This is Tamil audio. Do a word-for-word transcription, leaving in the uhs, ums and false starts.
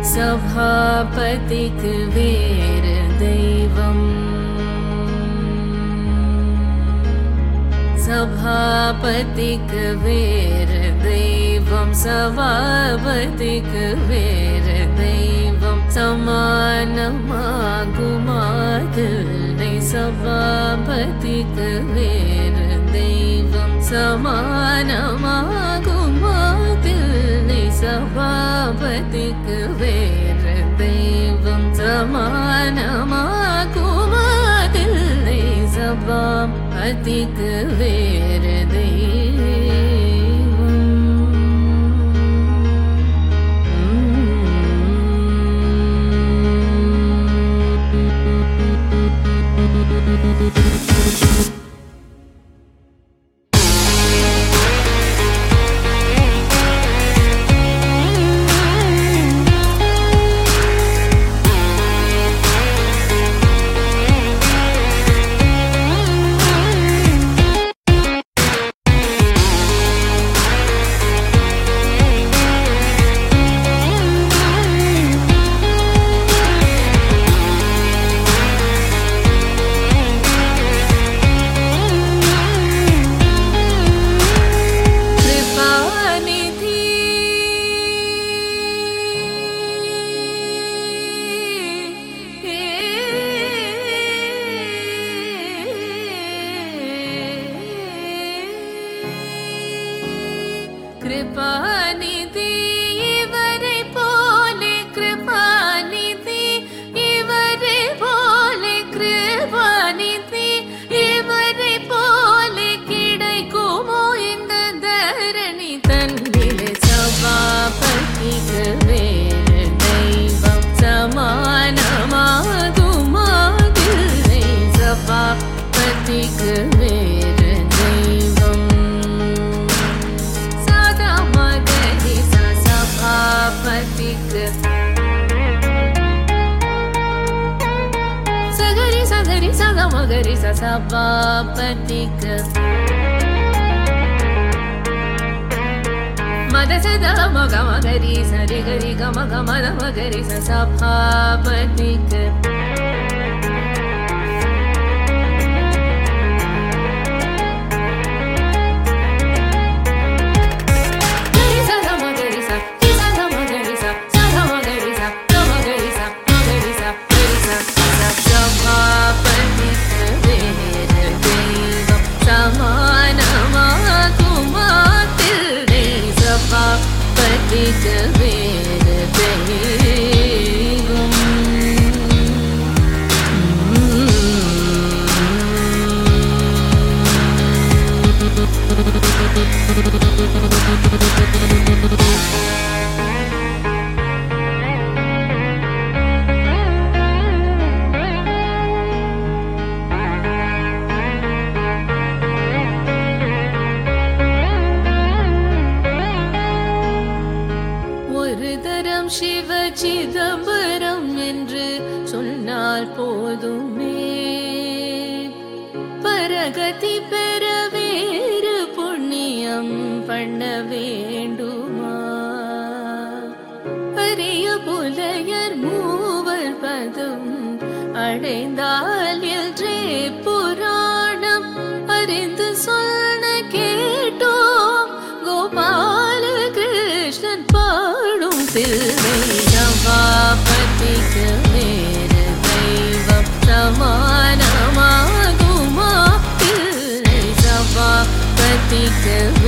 சபாபதிக்கு வேறு தெய்வம் சபாபதிக்கு வேறு தெய்வம் சபாபதிக்கு வேறு தெய்வம் சமானமாகுமாதில்லை சபாபதிக்கு வேறு தெய்வம் சமானமாகுமாதில்லை சபாபதிக்கு வேறு தெய்வம் சமானமாகுமாதில்லை சபாபதிக்கு வேறு கிருபாநிதி இவரை போலே கிருபாநிதி இவரை போலே கிருபாநிதி இவரை போலே கிடைக்குமோ இந்த தரணி தன்னிலே சபாபதிக்கு வேறு தெய்வம் சமானமாகுமாதில்லை சபாபதிக்கு வேறு தெய்வம் சகரி சகரி சகமகரி சபாபதிக்கு மத சத மக மகரி சரி கரி கம கமத மகரி சபாபதிக்கு சபாபதிக்கு வேறு தெய்வம் சிவ சிதம்பரம் என்று சொன்னால் போதுமே பரகதி பெற வேறு புண்ணியம் பண்ண வேண்டுமா அரிய புலையர் மூவர் பதம் அடைந்தால் என்றே புராணம் அறிந்து சொன்ன கேட்டோம் கோபால கிருஷ்ணன் பாடும் தில்லை சபாபதிக்கு வேறு தெய்வம் சமானமாகுமா தில்லை சபாபதிக்கு